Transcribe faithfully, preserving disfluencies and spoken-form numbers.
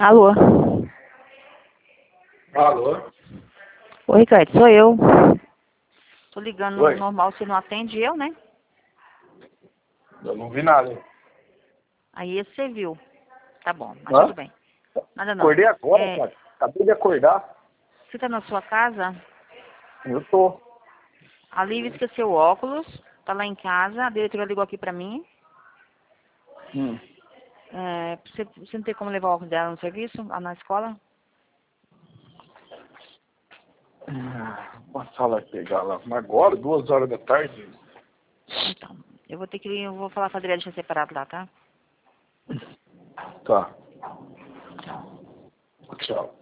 Alô? Alô? Oi, Ricardo, sou eu. Tô ligando Oi. no normal, você não atende eu, né? Eu não vi nada. Aí esse você viu. Tá bom, mas Hã? tudo bem. Nada não. Acordei agora, É, cara. Acabei de acordar. você tá na sua casa? Eu tô. A Lívia esqueceu o óculos. Tá lá em casa. A diretora ligou aqui pra mim. Hum. É, você, você não tem como levar o óculos dela no serviço, lá na escola? Ah, Uma sala pegar lá. Mas agora, duas horas da tarde. Então, eu vou ter que ir, eu vou falar com a Adriana deixar separado lá, tá? Tá. Tchau.